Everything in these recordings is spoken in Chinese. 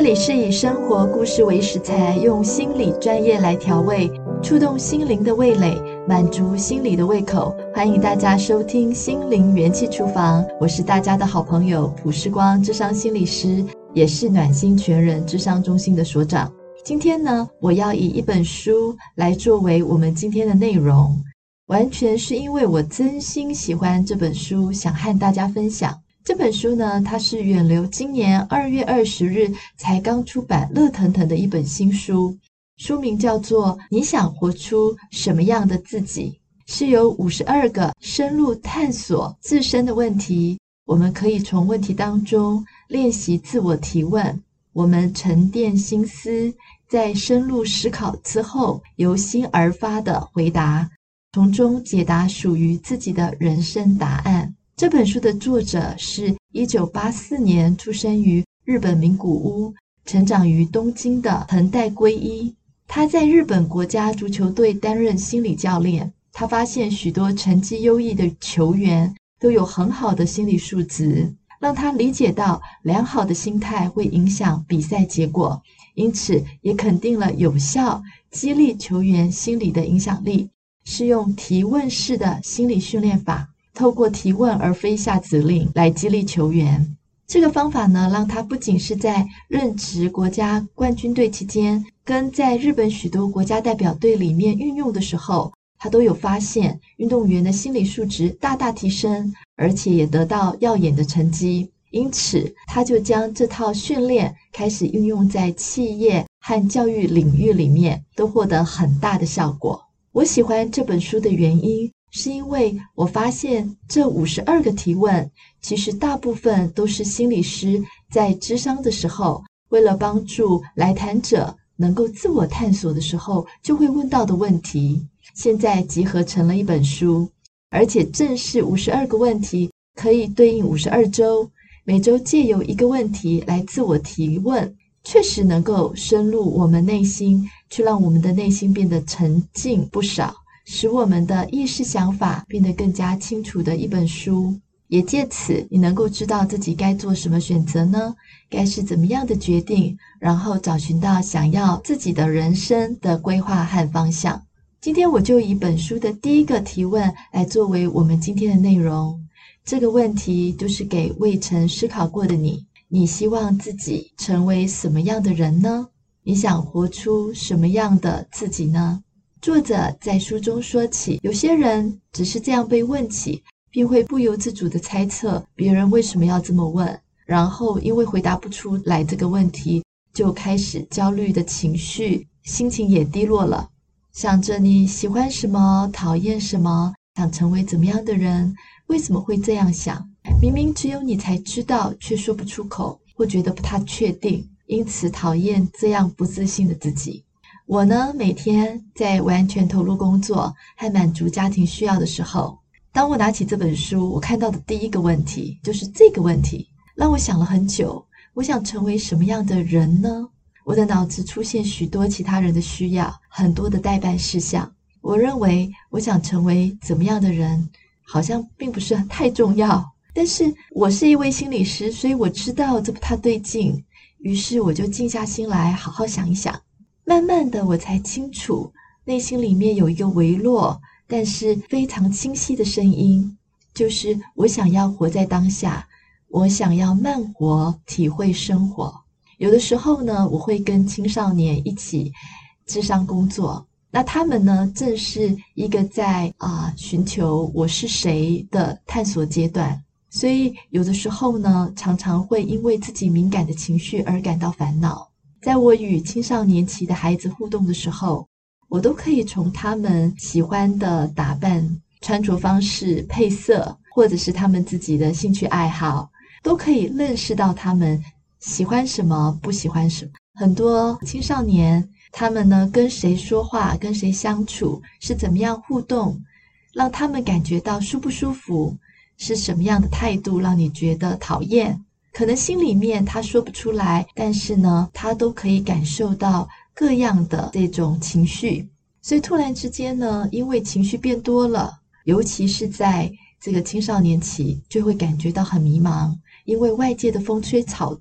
这里是以生活故事为食材，用心理专业来调味，触动心灵的味蕾，满足心理的胃口。欢迎大家收听心灵元气厨房，我是大家的好朋友朴世光，諮商心理师，也是暖心全人諮商中心的所长。今天呢，我要以一本书来作为我们今天的内容，完全是因为我真心喜欢这本书，想和大家分享。这本书呢，它是远流今年2月20日才刚出版，热腾腾的一本新书，书名叫做《你想活出什么样的自己》，是由52个深入探索自身的问题，我们可以从问题当中练习自我提问，我们沉淀心思，在深入思考之后，由心而发的回答，从中解答属于自己的人生答案。这本书的作者是1984年出生于日本名古屋，成长于东京的藤代圭一。他在日本国家足球队担任心理教练。他发现许多成绩优异的球员都有很好的心理素质，让他理解到良好的心态会影响比赛结果，因此也肯定了有效激励球员心理的影响力，是用提问式的心理训练法，透过提问而非下指令来激励球员。这个方法呢，让他不仅是在任职国家冠军队期间，跟在日本许多国家代表队里面运用的时候，他都有发现运动员的心理素质大大提升，而且也得到耀眼的成绩。因此他就将这套训练开始运用在企业和教育领域里面，都获得很大的效果。我喜欢这本书的原因，是因为我发现这52个提问，其实大部分都是心理师在諮商的时候，为了帮助来谈者能够自我探索的时候，就会问到的问题，现在集合成了一本书，而且正是52个问题可以对应52周，每周借由一个问题来自我提问，确实能够深入我们内心，去让我们的内心变得沉静不少，使我们的意识想法变得更加清楚的一本书。也借此你能够知道自己该做什么选择呢？该是怎么样的决定，然后找寻到想要自己的人生的规划和方向。今天我就以本书的第一个提问来作为我们今天的内容。这个问题就是给未曾思考过的你，你希望自己成为什么样的人呢？你想活出什么样的自己呢？作者在书中说起，有些人只是这样被问起，并会不由自主地猜测别人为什么要这么问，然后因为回答不出来这个问题，就开始焦虑的情绪，心情也低落了，想着你喜欢什么，讨厌什么，想成为怎么样的人，为什么会这样想？明明只有你才知道，却说不出口，或觉得不太确定，因此讨厌这样不自信的自己。我呢，每天在完全投入工作和满足家庭需要的时候，当我拿起这本书，我看到的第一个问题就是这个问题，让我想了很久，我想成为什么样的人呢？我的脑子出现许多其他人的需要，很多的待办事项。我认为我想成为怎么样的人，好像并不是太重要。但是我是一位心理师，所以我知道这不太对劲，于是我就静下心来好好想一想。慢慢的我才清楚，内心里面有一个微弱但是非常清晰的声音，就是我想要活在当下，我想要慢活，体会生活。有的时候呢，我会跟青少年一起諮商工作，那他们呢，正是一个在寻求我是谁的探索阶段，所以有的时候呢，常常会因为自己敏感的情绪而感到烦恼。在我与青少年期的孩子互动的时候，我都可以从他们喜欢的打扮、穿着方式、配色，或者是他们自己的兴趣爱好，都可以认识到他们喜欢什么，不喜欢什么。很多青少年，他们呢跟谁说话，跟谁相处，是怎么样互动，让他们感觉到舒不舒服，是什么样的态度让你觉得讨厌。可能心里面他说不出来，但是呢，他都可以感受到各样的这种情绪。所以突然之间呢，因为情绪变多了，尤其是在这个青少年期，就会感觉到很迷茫，因为外界的风吹草动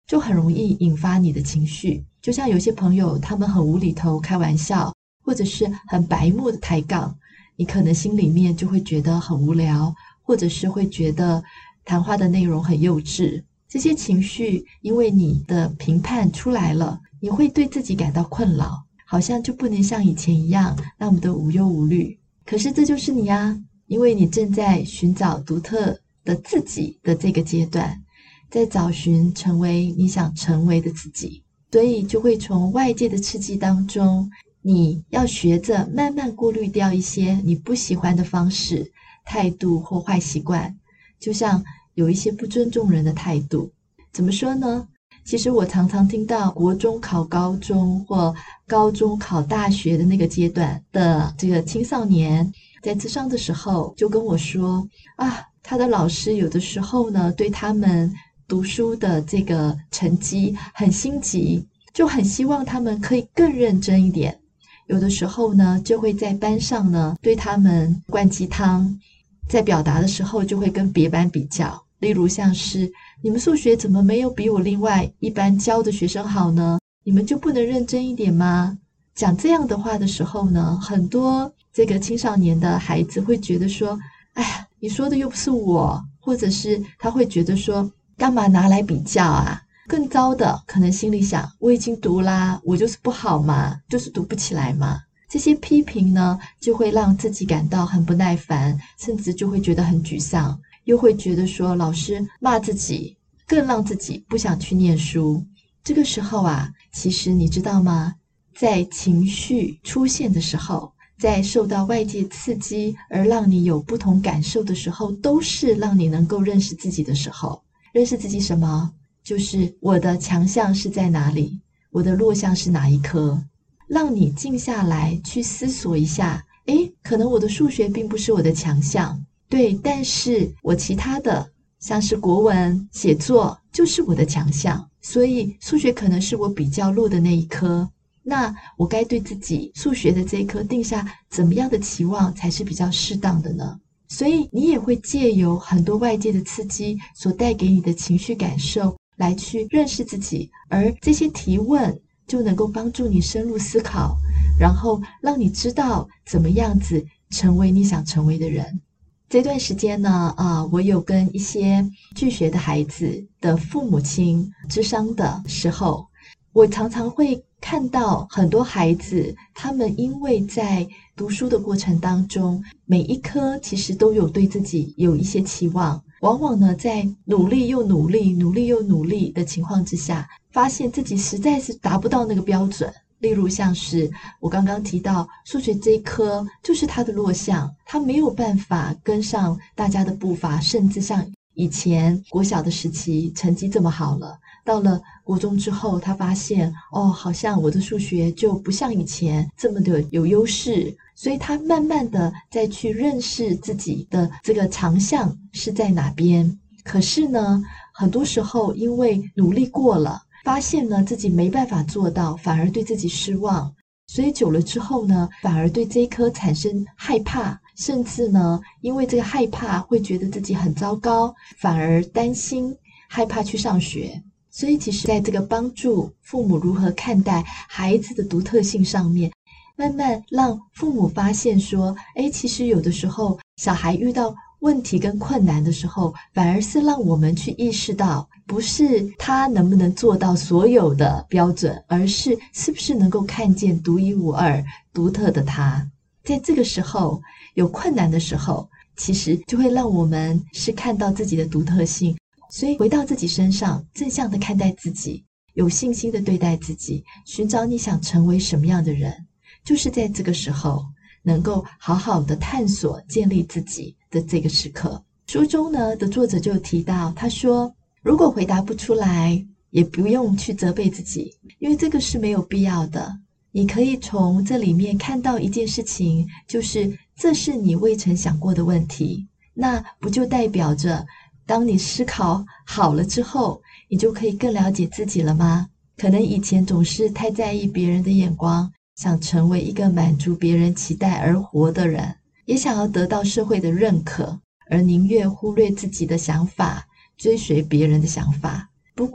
就很容易引发你的情绪。就像有些朋友他们很无厘头开玩笑，或者是很白目的抬杠，你可能心里面就会觉得很无聊，或者是会觉得谈话的内容很幼稚。这些情绪因为你的评判出来了，你会对自己感到困扰，好像就不能像以前一样那么的无忧无虑。可是这就是你啊，因为你正在寻找独特的自己的这个阶段，在找寻成为你想成为的自己，所以就会从外界的刺激当中，你要学着慢慢过滤掉一些你不喜欢的方式、态度或坏习惯，就像有一些不尊重人的态度。怎么说呢？其实我常常听到国中考高中或高中考大学的那个阶段的这个青少年，在諮商的时候就跟我说啊，他的老师有的时候呢，对他们读书的这个成绩很心急，就很希望他们可以更认真一点。有的时候呢，就会在班上呢对他们灌鸡汤，在表达的时候就会跟别班比较，例如像是你们数学怎么没有比我另外一班教的学生好呢？你们就不能认真一点吗？讲这样的话的时候呢，很多这个青少年的孩子会觉得说，哎呀，你说的又不是我，或者是他会觉得说，干嘛拿来比较啊？更糟的，可能心里想，我已经读啦，我就是不好嘛，就是读不起来嘛。这些批评呢，就会让自己感到很不耐烦，甚至就会觉得很沮丧，又会觉得说老师骂自己，更让自己不想去念书。这个时候啊，其实你知道吗？在情绪出现的时候，在受到外界刺激而让你有不同感受的时候，都是让你能够认识自己的时候。认识自己什么？就是我的强项是在哪里，我的弱项是哪一科。让你静下来去思索一下，可能我的数学并不是我的强项，对，但是我其他的像是国文、写作就是我的强项，所以数学可能是我比较弱的那一科。那我该对自己数学的这一科定下怎么样的期望才是比较适当的呢？所以你也会借由很多外界的刺激所带给你的情绪感受来去认识自己，而这些提问就能够帮助你深入思考，然后让你知道怎么样子成为你想成为的人。这段时间呢，我有跟一些拒学的孩子的父母亲諮商的时候，我常常会看到很多孩子，他们因为在读书的过程当中，每一科其实都有对自己有一些期望，往往呢在努力又努力、努力又努力的情况之下，发现自己实在是达不到那个标准。例如像是我刚刚提到数学这一科就是他的弱项，他没有办法跟上大家的步伐，甚至像以前国小的时期成绩这么好了，到了国中之后，他发现好像我的数学就不像以前这么的有优势，所以他慢慢的再去认识自己的这个长项是在哪边。可是呢，很多时候因为努力过了，发现呢自己没办法做到，反而对自己失望，所以久了之后呢，反而对这一科产生害怕，甚至呢因为这个害怕会觉得自己很糟糕，反而担心害怕去上学。所以其实在这个帮助父母如何看待孩子的独特性上面，慢慢让父母发现说，其实有的时候小孩遇到问题跟困难的时候，反而是让我们去意识到，不是他能不能做到所有的标准，而是是不是能够看见独一无二、独特的他。在这个时候，有困难的时候，其实就会让我们是看到自己的独特性。所以回到自己身上，正向的看待自己，有信心的对待自己，寻找你想成为什么样的人，就是在这个时候能够好好的探索建立自己的这个时刻。书中呢的作者就提到，他说如果回答不出来，也不用去责备自己，因为这个是没有必要的。你可以从这里面看到一件事情，就是这是你未曾想过的问题，那不就代表着当你思考好了之后，你就可以更了解自己了吗？可能以前总是太在意别人的眼光，想成为一个满足别人期待而活的人，也想要得到社会的认可，而宁愿忽略自己的想法，追随别人的想法。不过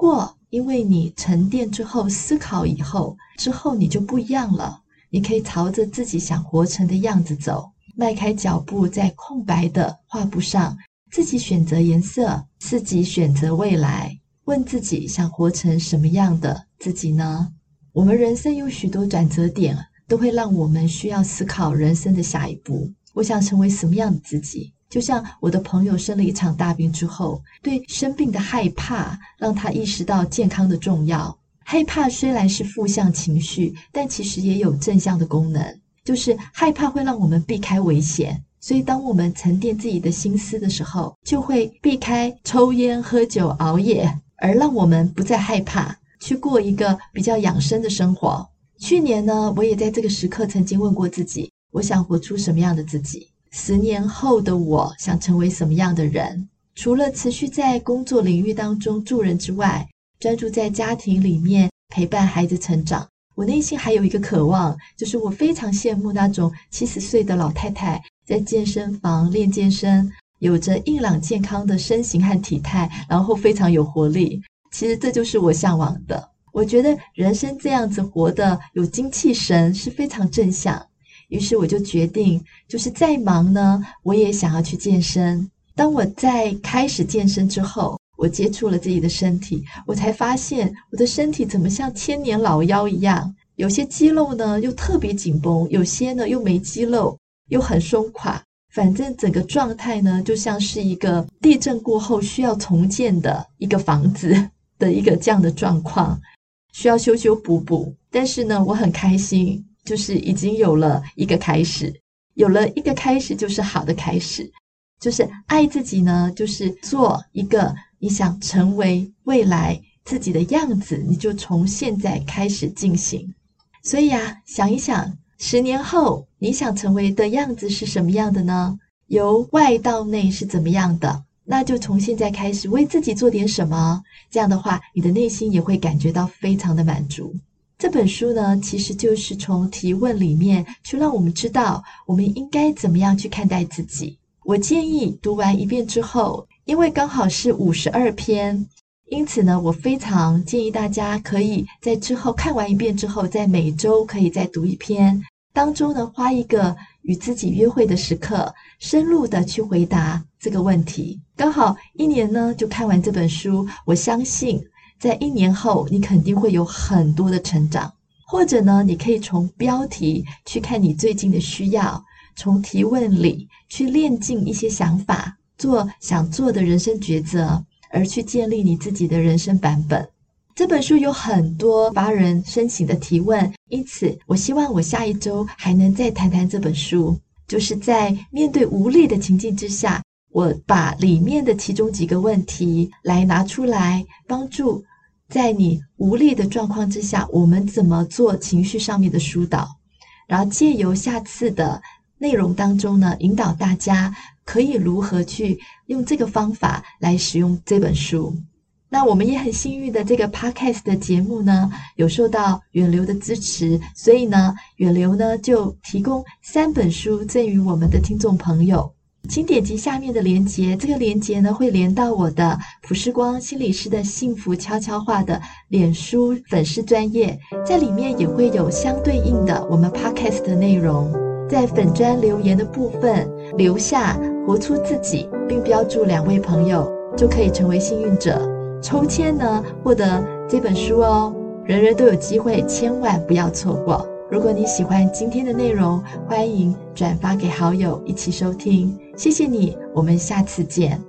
因为你沉淀之后思考以后，之后你就不一样了，你可以朝着自己想活成的样子走，迈开脚步在空白的画布上自己选择颜色，自己选择未来，问自己想活成什么样的自己呢？我们人生有许多转折点，都会让我们需要思考人生的下一步。我想成为什么样的自己？就像我的朋友生了一场大病之后，对生病的害怕让他意识到健康的重要。害怕虽然是负向情绪，但其实也有正向的功能，就是害怕会让我们避开危险，所以当我们沉淀自己的心思的时候，就会避开抽烟、喝酒、熬夜，而让我们不再害怕，去过一个比较养生的生活。去年呢，我也在这个时刻曾经问过自己，我想活出什么样的自己？10年后的我想成为什么样的人？除了持续在工作领域当中助人之外，专注在家庭里面陪伴孩子成长，我内心还有一个渴望，就是我非常羡慕那种70岁的老太太在健身房练健身，有着硬朗健康的身形和体态，然后非常有活力。其实这就是我向往的。我觉得人生这样子活得有精气神是非常正向，于是我就决定，就是再忙呢，我也想要去健身。当我在开始健身之后，我接触了自己的身体，我才发现我的身体怎么像千年老妖一样，有些肌肉呢又特别紧绷，有些呢又没肌肉，又很松垮，反正整个状态呢就像是一个地震过后需要重建的一个房子的一个这样的状况，需要修修补补。但是呢，我很开心，就是已经有了一个开始，有了一个开始就是好的开始，就是爱自己呢，就是做一个你想成为未来自己的样子，你就从现在开始进行。所以啊，想一想10年后你想成为的样子是什么样的呢？由外到内是怎么样的？那就从现在开始为自己做点什么，这样的话你的内心也会感觉到非常的满足。这本书呢，其实就是从提问里面去让我们知道我们应该怎么样去看待自己。我建议读完一遍之后，因为刚好是52篇，因此呢，我非常建议大家可以在之后看完一遍之后，在每周可以再读一篇，当中呢花一个与自己约会的时刻，深入的去回答这个问题。刚好1年呢就看完这本书，我相信在1年后你肯定会有很多的成长。或者呢，你可以从标题去看你最近的需要，从提问里去炼尽一些想法，做想做的人生抉择，而去建立你自己的人生版本。这本书有很多发人深省的提问，因此我希望我下一周还能再谈谈这本书，就是在面对无力的情境之下，我把里面的其中几个问题来拿出来，帮助在你无力的状况之下，我们怎么做情绪上面的疏导，然后借由下次的内容当中呢，引导大家可以如何去用这个方法来使用这本书。那我们也很幸运的，这个 podcast 的节目呢有受到远流的支持，所以呢远流呢就提供3本书赠予我们的听众朋友。请点击下面的连结，这个连结呢会连到我的朴世光心理师的幸福悄悄话的脸书粉丝专页，在里面也会有相对应的我们 podcast 的内容。在粉专留言的部分留下活出自己，并标注2位朋友，就可以成为幸运者，抽签呢获得这本书哦。人人都有机会，千万不要错过。如果你喜欢今天的内容，欢迎转发给好友一起收听。谢谢你，我们下次见。